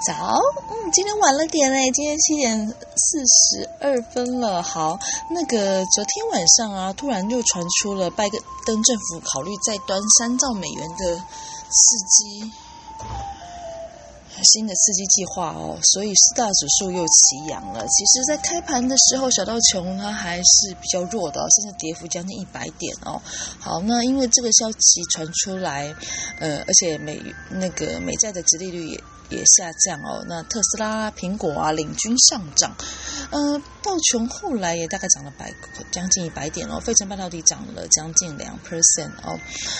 早，今天晚了点嘞，今天7:42了。好，那个昨天晚上啊，突然又传出了拜登政府考虑再端3兆美元的新的刺激计划哦，所以4大指数又齐扬了。其实，在开盘的时候，小道琼它还是比较弱的，甚至跌幅将近100点哦。好，那因为这个消息传出来，而且美债的殖利率也下降哦。那特斯拉、苹果啊领军上涨，道琼后来也大概涨了将近100点哦。费城半导体涨了将近2% 哦。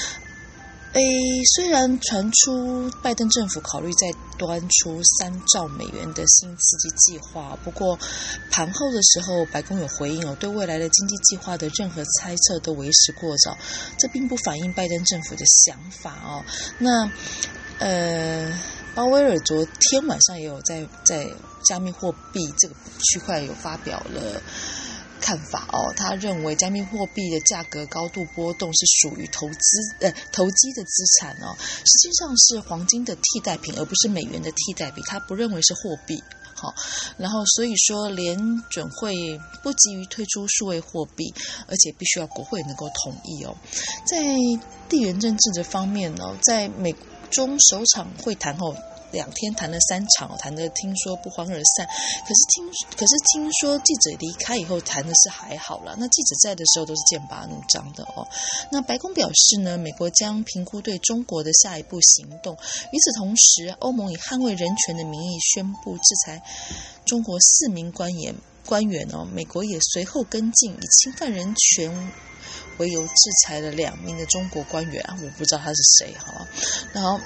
虽然传出拜登政府考虑再端出3兆美元的新刺激计划，不过盘后的时候，白宫有回应对未来的经济计划的任何猜测都为时过早，这并不反映拜登政府的想法哦。那鲍威尔昨天晚上也有在加密货币这个区块有发表了看法哦，他认为加密货币的价格高度波动是属于投机的资产哦，实际上是黄金的替代品，而不是美元的替代品，他不认为是货币。好，然后所以说联准会不急于推出数位货币，而且必须要国会能够同意哦。在地缘政治的方面呢，在美中首场会谈后，2天谈了3场，谈的听说不欢而散。可是听说记者离开以后谈的是还好啦，那记者在的时候都是剑拔弩张的哦。那白宫表示呢，美国将评估对中国的下一步行动。与此同时，欧盟以捍卫人权的名义宣布制裁中国4名官员哦，美国也随后跟进，以侵犯人权为由制裁了2名的中国官员啊，我不知道他是谁哈。然后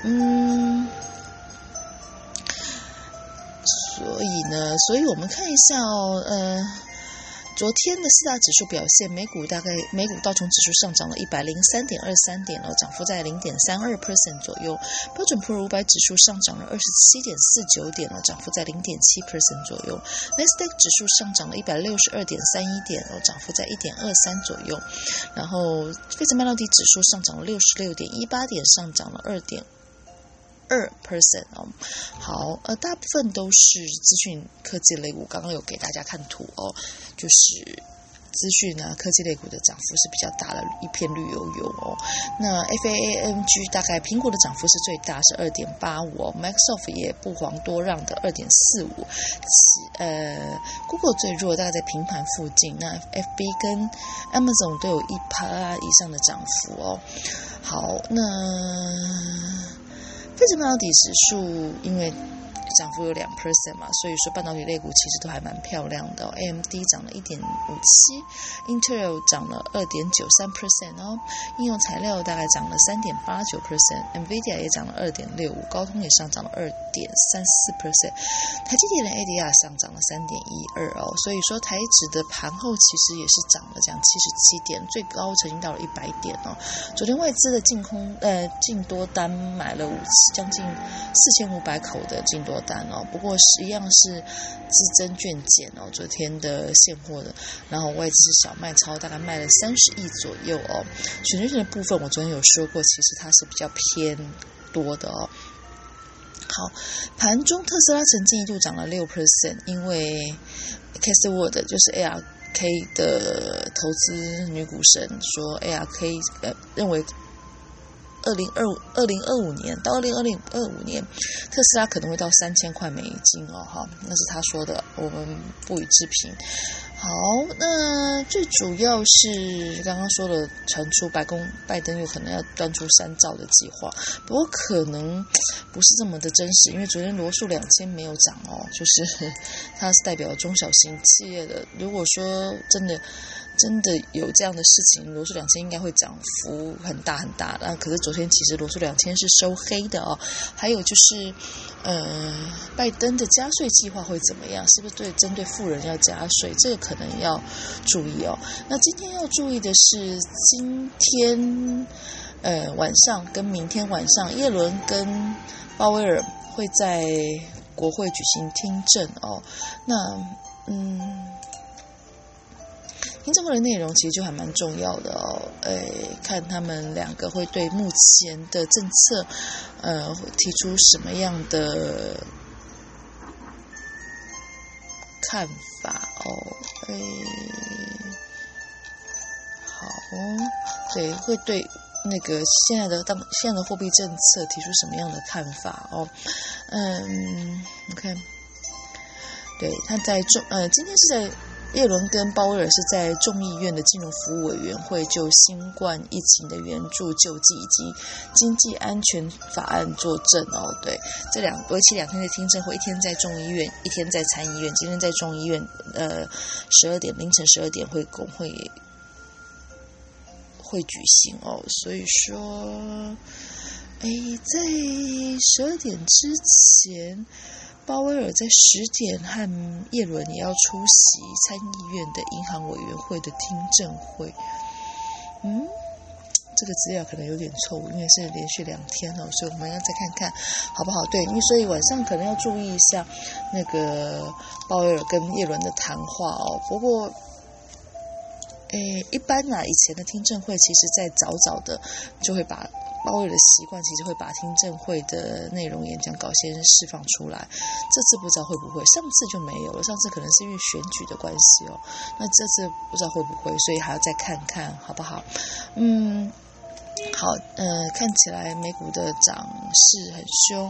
所以我们看一下昨天的4大指数表现，美股道琼指数上涨了 103.23 点涨幅在 0.32% 左右，标准普尔500指数上涨了 27.49 点涨幅在 0.7% 左右，纳斯达克指数上涨了 162.31 点涨幅在 1.23 左右，然后费城半导体指数上涨了 66.18 点，上涨了2% 哦。好，大部分都是资讯科技类股，刚刚有给大家看图哦，就是资讯啊科技类股的涨幅是比较大的，一片绿油油哦。那 FAANG 大概苹果的涨幅是最大，是 2.85 哦， Microsoft 也不遑多让的 2.45， Google 最弱，大概在平盘附近。那 FB 跟 Amazon 都有1%以上的涨幅哦。好，那费城半导体指数因为涨幅有2% 嘛，所以说半导体类股其实都还蛮漂亮的AMD 涨了 1.57%， Intel 涨了 2.93% 哦，应用材料大概涨了 3.89%， Nvidia 也涨了 2.65%， 高通也上涨了 2.34%， 台积电的 ADR 上涨了 3.12% 哦，所以说台指的盘后其实也是涨了这样77点，最高曾经到了100点哦。昨天外资的净多单买了将近4500口的净多单哦，不过一样是资增券减哦，昨天的现货的，然后外资小卖超大概卖了30亿左右哦。选择权的部分我昨天有说过，其实它是比较偏多的哦。好，盘中特斯拉曾经一度涨了 6%， 因为 Cassie Wood 就是 ARK 的投资女股神说 ARK 认为2025年到2025年特斯拉可能会到3000块美金哦，哈，那是他说的，我们不予置评。好，那最主要是刚刚说了，传出拜登有可能要端出3兆的计划，不过可能不是这么的真实，因为昨天罗素2000没有涨哦，就是它是代表中小型企业的，如果说真的有这样的事情，罗素2000应该会涨幅很大很大的。可是昨天其实罗素2000是收黑的哦。还有就是拜登的加税计划会怎么样？是不是针对富人要加税？这个可能要注意哦。那今天要注意的是，今天晚上跟明天晚上，耶伦跟鲍威尔会在国会举行听证哦。那听证会的内容其实就还蛮重要的哦，看他们2个会对目前的政策，提出什么样的看法哦。好哦，对，会对那个现在的货币政策提出什么样的看法哦？OK， 对，他在今天是在。耶伦跟鲍威尔是在众议院的金融服务委员会就新冠疫情的援助救济以及经济安全法案作证哦。对，这为期2天的听证会，一天在众议院，一天在参议院。今天在众议院，凌晨12点会举行哦。所以说，在12点之前。鲍威尔在10点和耶伦也要出席参议院的银行委员会的听证会。这个资料可能有点错误，因为是连续2天哦，所以我们要再看看好不好？对，因为所以晚上可能要注意一下那个鲍威尔跟耶伦的谈话哦。不过，一般以前的听证会其实在早的就会把。鲍威尔的习惯其实会把听证会的内容演讲稿先释放出来，这次不知道会不会，上次就没有了，上次可能是因为选举的关系哦，那这次不知道会不会，所以还要再看看好不好？好，看起来美股的涨势很凶，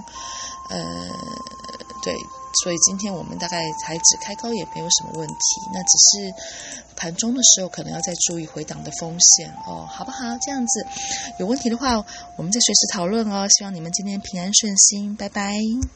对，所以今天我们大概还只开高也没有什么问题，那只是盘中的时候可能要再注意回档的风险哦，好不好？这样子有问题的话，我们再随时讨论哦。希望你们今天平安顺心，拜拜。